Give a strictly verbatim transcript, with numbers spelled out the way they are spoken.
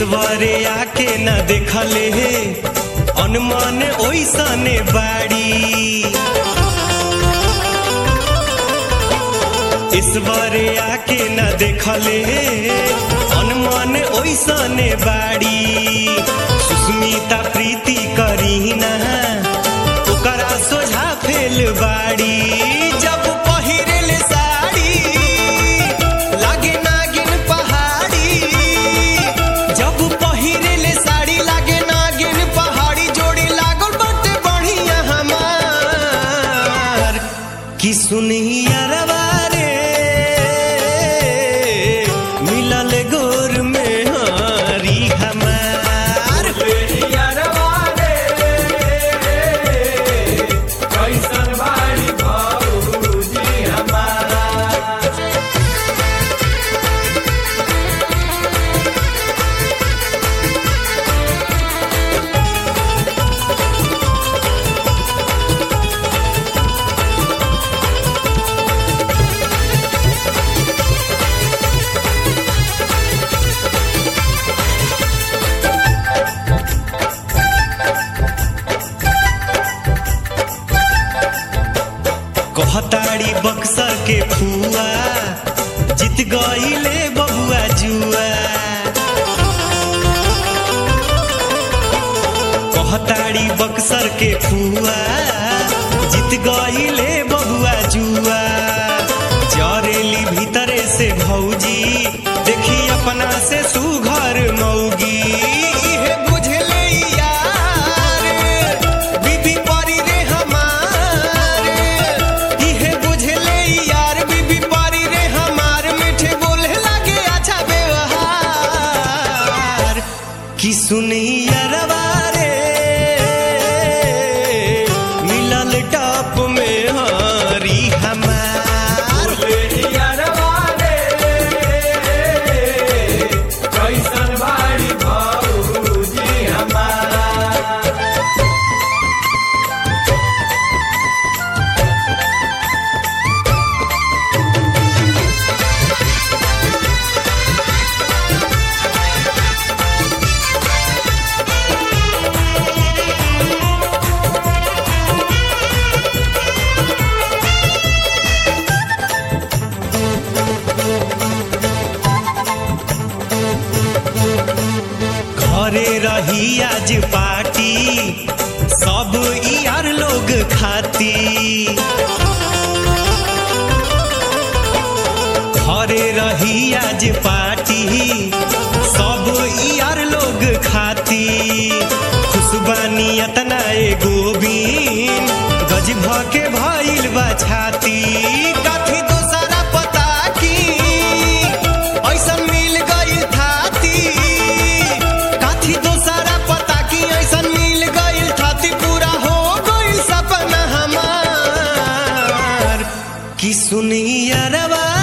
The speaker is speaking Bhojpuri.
ईश्वरे आके न देखले हे अनुमान ओइसने बाड़ी। ईश्वरे आके न देखले हे अनुमान ओइसने बाड़ी। सुस्मिता प्रीति करीना ओकरा सोझा फेल बाड़ी। जब पहिरेल साड़ी लागे नागिन पहाड़ी। जब पहिरेल साड़ी लागे नागिन पहाड़ी। जोड़ी लागल बाटे बढ़िया हमार कि सुनिया रवारे मिलल गोर में हारी हमार। कैसन बाड़ी भौजी हमारा। कहताड़ी बक्सर के फुआ जीत गईले बबुआ जुआ। कहताड़ी बक्सर के फुआ जीत गईले बबुआ जुआ। जरेली भीतरे से भौजी देखी अपना से सुघर मौगी। इहे बुझले यार बीबी परी रे हमार। इहे बुझले यार बीबी परी रे हमार। मीठे बोले लागे अच्छा व्यवहार कि सुनिया रवारे मिलल टॉप में हारी हमार। कैसन बाड़ी भौजी हमारा। घरे रही आज पार्टी सब यार लोग खाती। घरे रही आज पार्टी सब यार लोग खाती। खुशबानी अतना ए गोविंद गज भके भइल बा छाती। कथी दोसरा पता की ऐसन मिल गइल थाती। कथी दोसरा पता की ऐसन मिल गइल थाती। पूरा हो गइल सपना हमार कि सुनिया रवा